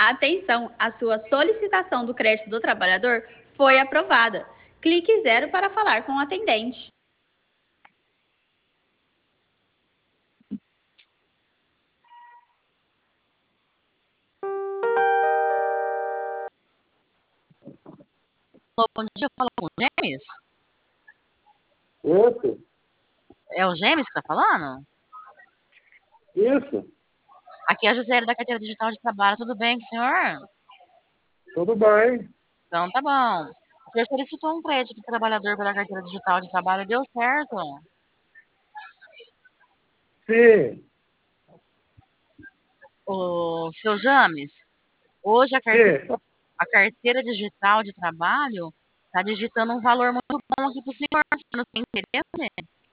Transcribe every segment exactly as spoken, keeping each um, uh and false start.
Atenção, a sua solicitação do crédito do trabalhador foi aprovada. Clique zero para falar com o atendente. Bom dia, eu falo com o Gêmeos? Isso, É o Gêmeos que tá falando? isso, Aqui é a Gisele da Carteira Digital de Trabalho, tudo bem com o senhor? tudo bem. Então tá bom. O senhor solicitou um crédito para o trabalhador pela Carteira Digital de Trabalho e deu certo. Sim, O seu James, hoje a carteira, sim, a carteira digital de trabalho está digitando um valor muito bom aqui para o senhor. Você não tem interesse?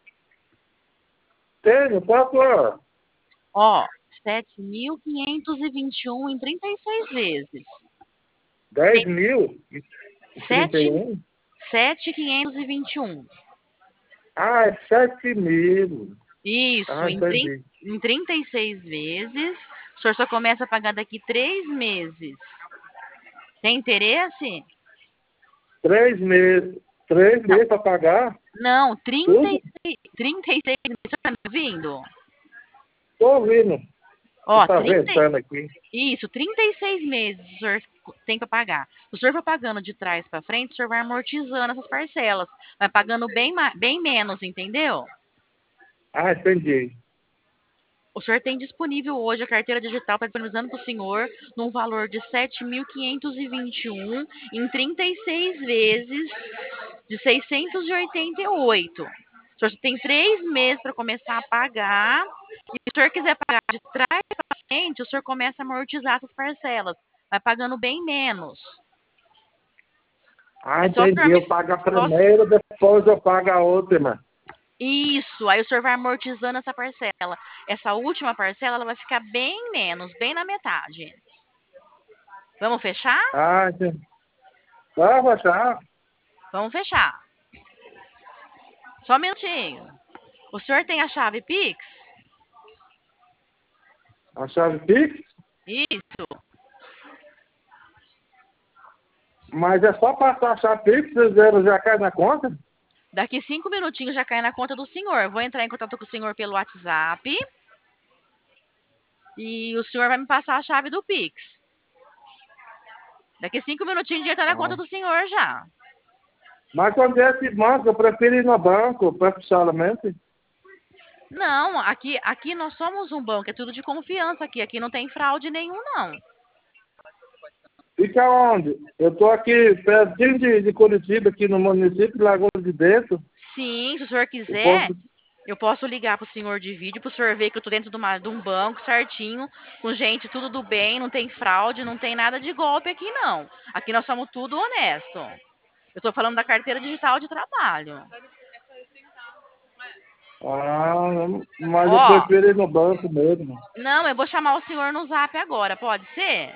tenho, posso falar? Ó, sete mil quinhentos e vinte e um em trinta e seis vezes. dez mil e trinta e Sete um? sete mil quinhentos e vinte e um. Ah, é sete mil. Isso, Ah, em, trin- entendi. em trinta e seis vezes. O senhor só começa a pagar daqui três meses. Tem interesse? Três meses. Três Não, meses para pagar não, trinta e tudo? seis, trinta e seis meses. O senhor tá me ouvindo? Tô ouvindo. Você Ó, tá trinta, ventando aqui. isso, trinta e seis meses o senhor tem para pagar. Se o senhor for pagando de trás para frente, o senhor vai amortizando essas parcelas. Vai pagando bem, ma- bem menos, entendeu? Ah, entendi. O senhor tem disponível hoje a carteira digital, está disponibilizando para o senhor num valor de sete mil quinhentos e vinte e um em trinta e seis vezes de seiscentos e oitenta e oito. O senhor tem três meses para começar a pagar. E se o senhor quiser pagar de trás para frente, o senhor começa a amortizar essas parcelas. Vai pagando bem menos. Ah, É só o senhor entendi. me. Eu pago a só- primeira, depois eu pago a outra, mano. Isso, aí o senhor vai amortizando essa parcela. Essa última parcela ela vai ficar bem menos, bem na metade. Vamos fechar? Ah, entendi. Vai baixar. Vamos fechar. Só um minutinho. O senhor tem a chave Pix? A chave Pix, Isso. mas é só passar a chave Pix, o zero já cai na conta? Daqui cinco minutinhos já cai na conta do senhor. Vou entrar em contato com o senhor pelo WhatsApp. E o senhor vai me passar a chave do Pix. Daqui cinco minutinhos já tá na Ah. conta do senhor já. Mas quando é esse banco, eu prefiro ir no banco, profissionalmente. Não, aqui, aqui nós somos um banco, é tudo de confiança aqui. Aqui não tem fraude nenhum, não. Fica onde? Eu tô aqui pertinho de, de Curitiba, aqui no município de Lagoa de Dentro. Sim, se o senhor Eu quiser, posso... eu posso ligar pro senhor de vídeo, pro senhor ver que eu tô dentro de, uma, de um banco certinho, com gente tudo do bem, não tem fraude, não tem nada de golpe aqui, não. Aqui nós somos tudo honesto. Eu tô falando da carteira digital de trabalho. Ah, mas eu Ó, prefiro ir no banco mesmo. não, eu vou chamar o senhor no zap agora, pode ser?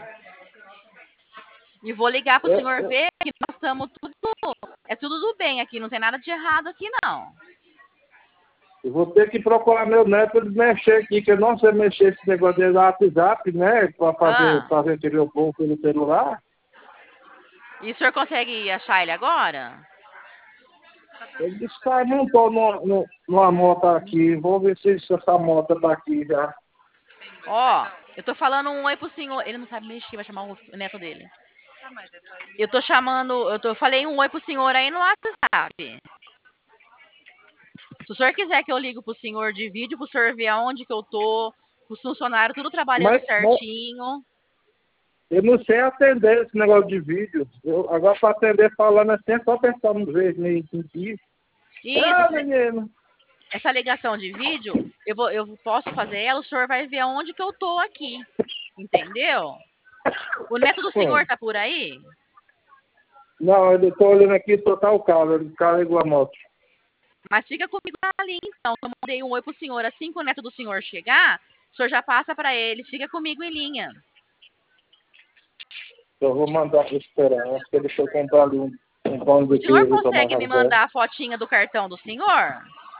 E vou ligar pro Eu, senhor eu, ver que nós estamos tudo. É tudo do bem aqui, não tem nada de errado aqui, não. eu vou ter que procurar meu neto para ele mexer aqui, que eu não sei mexer esse negócio de WhatsApp, né? Para fazer, Ah, fazer aquele o povo pelo celular. e o senhor consegue achar ele agora? Ele disse que montou numa, numa numa moto aqui. Vou ver se essa moto tá aqui já. Ó, eu tô falando um oi pro senhor. Ele não sabe mexer, vai chamar o neto dele. Eu tô chamando, eu tô, falei um oi pro senhor aí no WhatsApp. Se o senhor quiser que eu ligo pro senhor de vídeo, pro senhor ver aonde que eu tô, os funcionários tudo trabalhando Mas, mas certinho. eu não sei atender esse negócio de vídeo. Eu, agora para atender falando assim, é só apertar um vez meio aqui. Isso, Ah, menino. essa ligação de vídeo, eu, vou, eu posso fazer ela, o senhor vai ver aonde que eu tô aqui. Entendeu? O neto do Hum. senhor tá por aí? Não, eu tô olhando aqui, só tá o carro. Ele carregou a moto. Mas fica comigo ali, então. Eu mandei um oi pro senhor. Assim que o neto do senhor chegar, o senhor já passa pra ele. Fica comigo em linha. Eu vou mandar para esperar. Acho que ele foi comprar ali um, um pão O de senhor queijo, tomar um consegue me café. mandar a fotinha do cartão do senhor?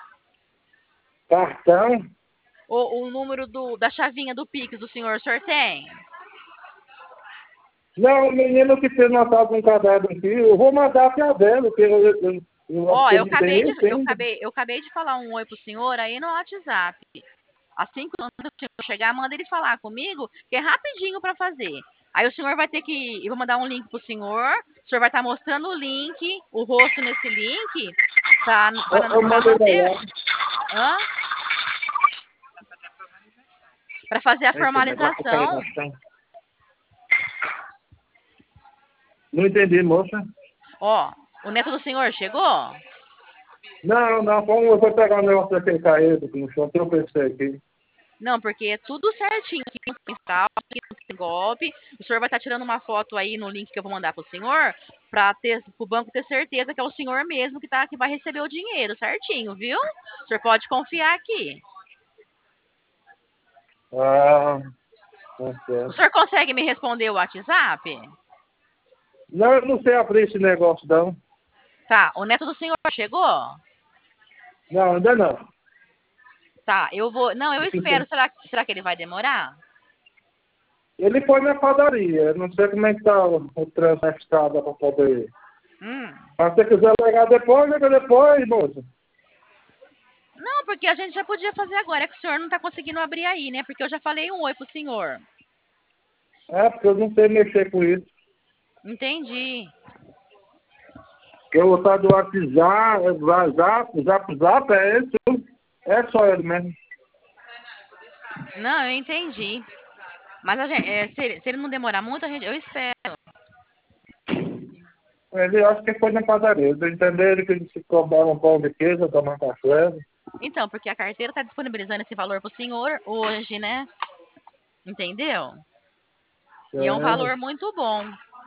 Cartão? Ou o número do, da chavinha do Pix do senhor, o senhor tem? Não, o menino que fez notado um caderno aqui, eu vou mandar para dela, porque eu, eu, eu Ó, acho que eu ele acabei tem, de, eu tem. acabei, eu acabei de falar um oi pro senhor aí no WhatsApp. Assim que o senhor chegar, manda ele falar comigo, que é rapidinho para fazer. Aí o senhor vai ter que, eu vou mandar um link pro senhor, o senhor vai estar mostrando o link, o rosto nesse link, para Eu, eu mandei não ter, lá. hã? Para fazer a Esse negócio que caiu formalização. no chão. Não entendi, moça. Ó, o neto do senhor chegou? Não, não, como eu vou pegar o negócio daquele caído no chão, tropecei aqui. Não, porque é tudo certinho, aqui não tem fraude, aqui não tem golpe. O senhor vai estar tirando uma foto aí no link que eu vou mandar pro senhor, para ter, pro banco ter certeza que é o senhor mesmo que tá, que vai receber o dinheiro certinho, viu? O senhor pode confiar aqui. Ah, tá O certo. senhor consegue me responder o WhatsApp? Não, eu não sei abrir esse negócio, não. Tá, o neto do senhor chegou? Não, ainda não. Tá, eu vou. Não, eu espero. Será, será que ele vai demorar? Ele foi na padaria, não sei como é que tá o, o trânsito na estrada para poder ir. Hum. Mas se você quiser ligar depois, liga depois, moça. Não, porque a gente já podia fazer agora. É que o senhor não tá conseguindo abrir aí, né? Porque eu já falei um oi pro senhor. É, porque eu não sei mexer com isso. Entendi. Porque o tal do WhatsApp, é Zap, Zap, Zap, é esse, é só ele mesmo. Não, eu entendi. Mas a gente, é, se, ele, se ele não demorar muito, a gente, eu espero. Ele acho que foi na padaria. Eu entendi que ele se cobrava um pão de queijo, tomar café. Então, porque a carteira está disponibilizando esse valor para o senhor hoje, né? Entendeu? E é um É. valor muito bom.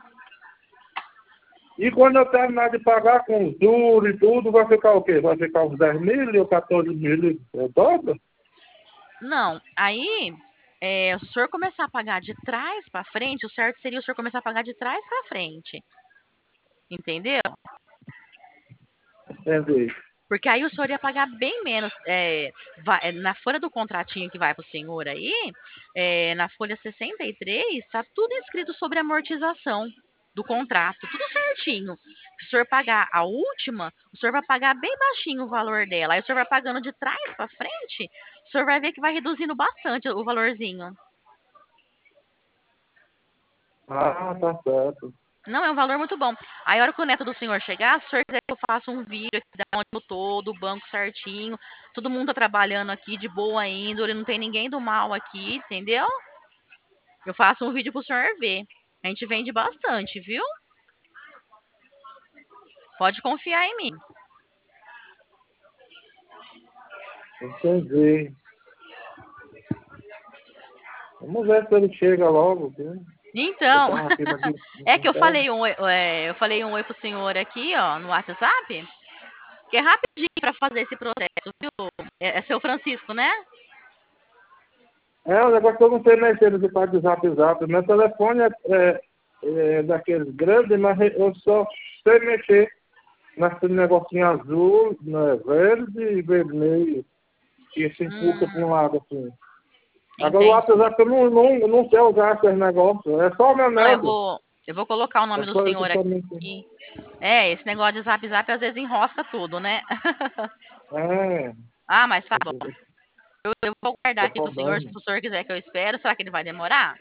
E quando eu terminar de pagar com os juros e tudo, vai ficar o quê? Vai ficar uns dez mil ou quatorze mil? É dobro? Não, aí, é, se o senhor começar a pagar de trás para frente, o certo seria o senhor começar a pagar de trás para frente. Entendeu? Entendi. Porque aí o senhor ia pagar bem menos. É, vai- é, na folha do contratinho que vai para o senhor aí, é, na folha sessenta e três, está tudo escrito sobre amortização do contrato, tudo certinho. Se o senhor pagar a última, o senhor vai pagar bem baixinho o valor dela. Aí o senhor vai pagando de trás para frente, o senhor vai ver que vai reduzindo bastante o valorzinho. Ah, tá certo. Não, é um valor muito bom. Aí, a hora que o neto do senhor chegar, se o senhor quiser que eu faça um vídeo aqui da onde eu tô, do banco certinho, todo mundo tá trabalhando aqui de boa índole, não tem ninguém do mal aqui, entendeu? Eu faço um vídeo pro senhor ver. A gente vende bastante, viu? Pode confiar em mim. Entendi. Vamos ver se ele chega logo. Viu? Eu Então, tava aqui no dia- é que eu É. falei um oi, é, eu falei um oi pro senhor aqui, ó, no WhatsApp, que é rapidinho pra fazer esse processo, viu? É, é seu Francisco, né? É, o negócio que eu não sei mexer nesse parte de zap zap. Meu telefone é, é, é daqueles grandes, mas eu só sei mexer naquele negocinho azul, né, verde e vermelho, que se empurra Hum, para um lado assim. Agora o entendi. WhatsApp eu não, não, eu não sei usar esses negócios. É só o meu Não, eu neto. vou, eu vou colocar o nome É do só isso senhor que eu não sei. aqui. É, esse negócio de zap zap às vezes enrosca tudo, né? É, Ah, mas tá bom. esse Eu, eu vou guardar é o aqui pro senhor, se problema. o senhor quiser que eu espero. Será que ele vai demorar?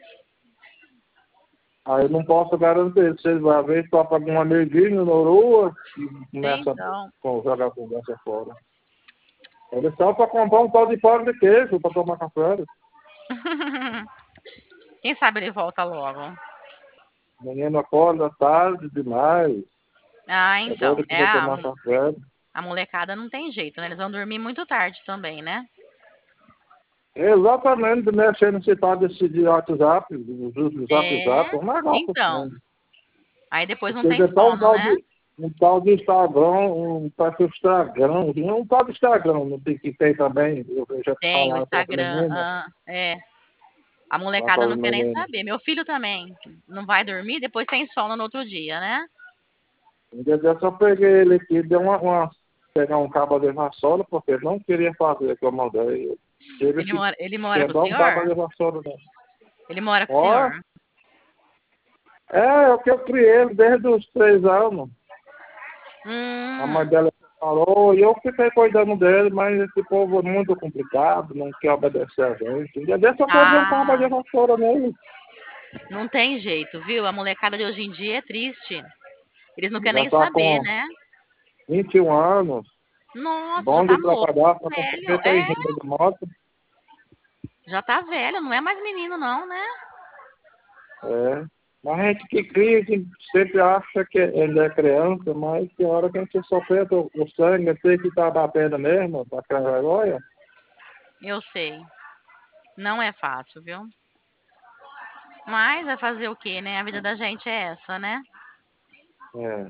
Aí eu não posso garantir. Vocês vão ver só para um amiguinho na rua e começa Então. a jogar a conversa fora. Ele só para comprar um tal de pão de queijo para tomar café. Quem sabe ele volta logo. Menino acorda tarde demais. Ah, É então. doido que É vai a, tomar mo- café. a molecada não tem jeito, né? Eles vão dormir muito tarde também, né? Exatamente, mexendo nesse tal desse de WhatsApp, do Zap Zap, É. é um negócio Então. assim. Aí depois não Porque tem é só um sono, tal né? de, um tal de Instagram, um tal de Instagram, um tal de Instagram, não tem que tem também, eu já Tem o falaram para a Instagram. menina, Ah, é. A para molecada aquela não quer nem menina. saber. Meu filho também não vai dormir, depois tem sono no outro dia, né? Um dia desse eu peguei ele aqui, deu uma, uma pegar um cabo de vassoura, porque ele não queria fazer que eu mandei. Eu tive Ele que mora, ele mora com o quebrar um cabo senhor? de vassoura. Né? Ele mora com o Ó, senhor? É, é o que eu criei ele desde os três anos. A mãe Hum, dela falou, e eu fiquei cuidando dele, mas esse povo é muito complicado, não quer obedecer a gente. Um dia desse eu fui ver um cabo de ah, vassoura nele. não tem jeito, viu? A molecada de hoje em dia é triste. Eles não querem Já nem tá saber, com né? vinte e um anos, Nossa, já bom tá de moço, trabalhar, só com velho. cinquenta É, e renda de moto. já tá velho, não é mais menino, não, né? É. Mas a gente que cria, a gente sempre acha que ele é criança, mas tem hora que a gente sofre o, o sangue, tem que estar batendo mesmo, pra criar vergonha. Eu sei. Não é fácil, viu? Mas vai fazer o quê, né? A vida da gente é essa, né? É.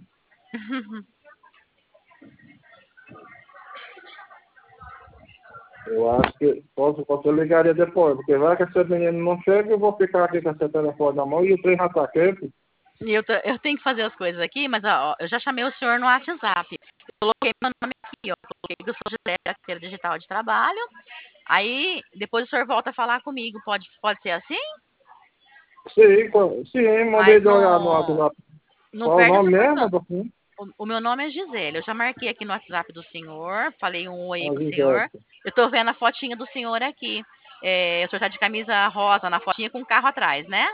Eu acho que posso, posso ligaria depois, porque vai que esse menino não chega, eu vou ficar aqui com esse telefone na mão e o trem já tá quente. E eu, tô- eu tenho que fazer as coisas aqui, mas ó, eu já chamei o senhor no WhatsApp. Eu coloquei meu nome aqui, ó. Coloquei que eu sou Gisele, da carteira digital de trabalho. Aí depois o senhor volta a falar comigo. Pode, pode ser assim? Sim, co- sim, mandei Mas de olhar no não, WhatsApp. não Qual o perde essa nome mesmo, oportunidade. assim? O, o meu nome é Gisele. Eu já marquei aqui no WhatsApp do senhor. Falei um oi A pro senhor. Gisele. Eu tô vendo a fotinha do senhor aqui. É, o senhor tá de camisa rosa na fotinha com o carro atrás, né?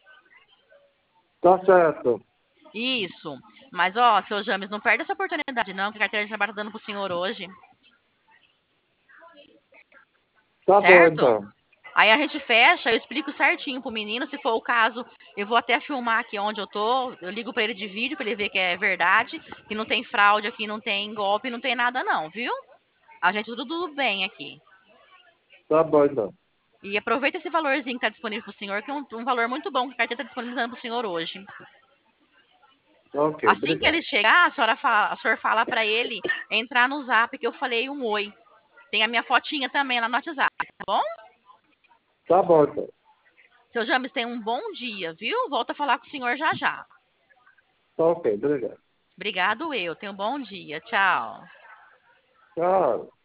Tá certo. Isso. Mas, ó, seu James, não perde essa oportunidade, não, que a carteira de trabalho tá dando pro senhor hoje. Tá bom, Certo? então. Aí a gente fecha, eu explico certinho pro menino, se for o caso, eu vou até filmar aqui onde eu tô, eu ligo pra ele de vídeo pra ele ver que é verdade, que não tem fraude aqui, não tem golpe, não tem nada não, viu? A gente tudo, tudo bem aqui. Tá bom, então. E aproveita esse valorzinho que tá disponível pro senhor, que é um, um valor muito bom que a carteira tá disponibilizando pro senhor hoje. Ok, Assim que ele obrigado. chegar, a senhora fala, a senhora fala pra ele entrar no zap que eu falei um oi. Tem a minha fotinha também lá no WhatsApp, tá bom? Tá bom, então. Seu James, tenha um bom dia, viu? Volto a falar com o senhor já já. Tá ok, obrigado. Obrigado, eu. Tenha um bom dia. Tchau. Tchau.